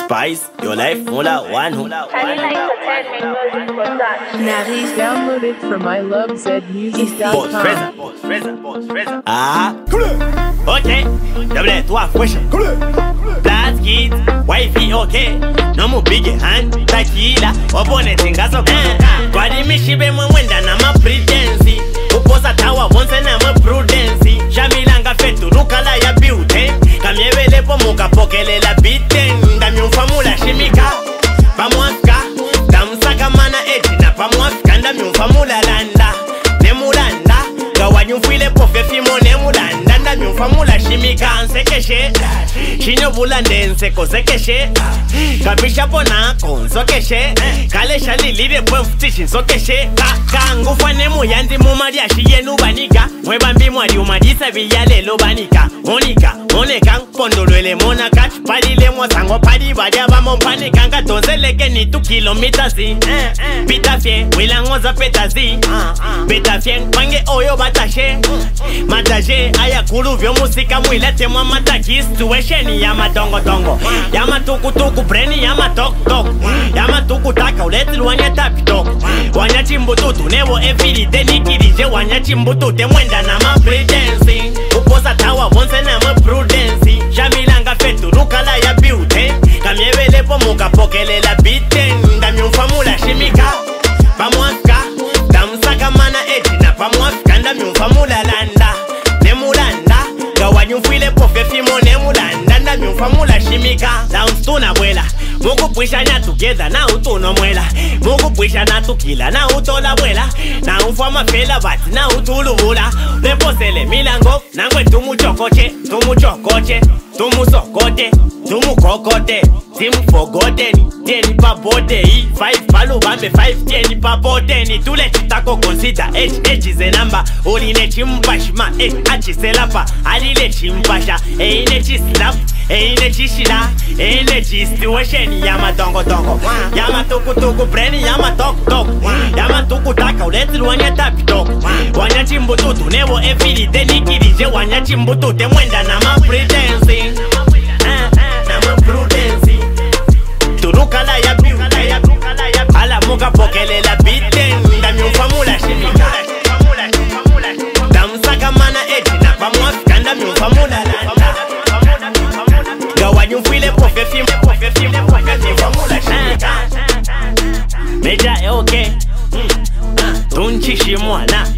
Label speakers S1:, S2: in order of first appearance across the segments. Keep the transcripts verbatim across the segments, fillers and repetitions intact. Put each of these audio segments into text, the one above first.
S1: Spice, your life, mula, one who.
S2: N'arrive.
S3: Download it from I love Z music dot
S1: Boss,
S3: com.
S1: Freza, boss, Freza, boss, Freza. Ah, ok, double toi, fresh. Black kids, wifey, ok. No more big hand, tequila, opponent in gas of Body me shibe mwenda na ma pretensi. Uposa tawa once na ma prudensi. Shamilanga fetu rukala ya beauty. Kamiebele po muka pokele la biten. Dami ufamula shimika, pamwafka. Damsaka mana eti na pamwafka. Dami ufamula landa, nemulanda. Gawanyufile po fefimo nemulanda. Dami ufamula shimika nsekeshe. Shinyo bula ndense ko sekeshe. Kabisha pona kon sokeshe. Kale shali lide po ftishin sokeshe. Kangu fane mu yandi mu maria shiye nubanika. Mweba mbi mwari umadisa viyale lo banika. Monika, moneka pondolwele mona kat. Padile mwa sango padi badia ba mompane kanga tonzeleke ni tu kilomita si. Pita fie, wila ngoza peta zi. Peta fie, pange oyo batashe. Mataje, aya kulu vyo musika mwila temwa matakis. Tuwesheni yama tongo tongo. Yama tuku tuku breni yama tok tok. Yama tuku taka uleti wanya tapi tok. Wanya chimbututu nevo everyday nikirije. Wanya chimbutute mwenda na ma pretensi. Uposa tawa once na ma prudensi. Shamilanga fetu rukala ya beauty. Kamiebele po muka pokele la biten. Dami ufamula shimika, pamwafka. Damsaka mana eti na pamwafka. Dami ufamula landa, nemulanda. Gawanyufile po fefimo nemulanda. Dami ufamula shimika. Downs tuna bwela, muku puisha na together na utuno mwela. Muku puisha na tukila na utola bwela. Na ufama fela bati na utulubula. Leposele milango, nangwe tumu chokoche. Tumu chokoche, tumu sokote. Tumu kokote, timu forgotten. Tieni pa bodei, five palu bambe five. Tieni pa bodeni, tule chitako consider. H, H is a number, oline chimpashma. H, H is a lapa, alile chimpasha. E ine chislap, e ine chishila. E ine chistuation, yama tongo tongo. Yama tuku tuku breni, yama tok tok. Yama tuku taka, uleti wanya tapi tok. Wanya chimbututu, nevo everyday nikirije. Wanya chimbutute mwenda na ma pretensi. Prudency, turukala ya beauty. Ala muka pokele la biten. Dami ufamula shimika, damsaka mana eti na pamwafka. Dami ufamula landa, gawanyufile po fefimo. Ufamula shimika, meja e ok. Tunchishi mwana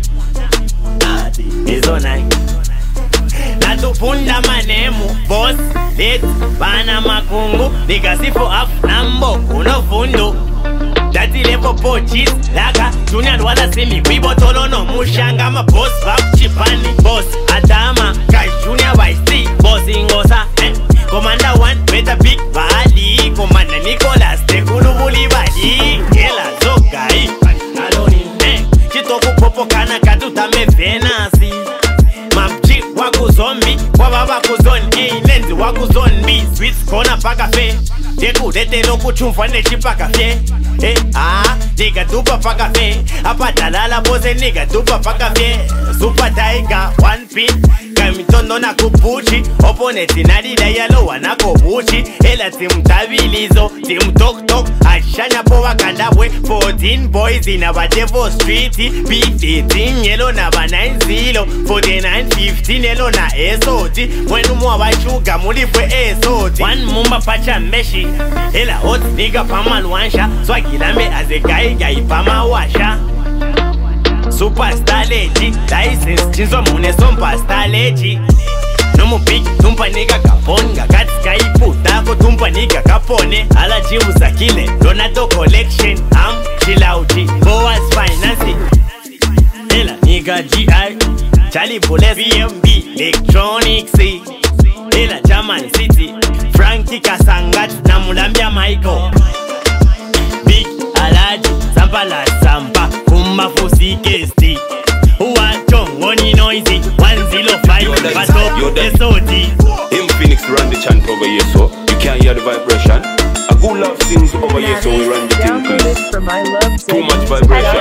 S1: izo nai natupunda manemu boss let bana makungu nikasifo afu nambo kuno fundu dati lepo pochis laka junior wala simi wibotolo no mushanga ma boss vap chipani boss atama kai junior vice boss ingosa eh. Commander one better big bali Commander Nicholas tekulu buli bali kela zokai aloni eh. Chitoku popo kana katuta me venasi mapchi waku zombi wababa kuzon A lenzi waku zon B sweets kona paka fe deku dete no kuchumfa ne chipaka fe eh ah nigga dupa paka fe apa talala pose nigga dupa paka fe super tiger one pin kamitondo na kupuchi opponent inalila yalo wana kobuchi ela team tabilizo team tok tok ashanya po wakandabwe fourteen boys in a Devo street B fifteen yellow na ba nine zero forty-nine fifteen yellow na S O T mwenu mwa wachuga mulifwe S O T one mumba pacha meshi ela hot nigga pama luansha swagila me as a guy guy pama washa superstar lady license chizo mune superstar lady nomu big tumpa nigga kaponga kati sky puta ko tumpa nigga kapone ala jimu sakile Donato collection am chilauti Boas finance ela nigga G I Charlie Police B M B Electronics ela German City Frankie Kasangat na mulambia Michael Big Alaji Zampala Sampa Kumba Fusi Kesti Uwa Chongoni Noisy one oh five Batop S O T
S4: In Phoenix run the chant over here so you can't hear the vibration. A good love sings over here so we run the thing please. Too much vibration.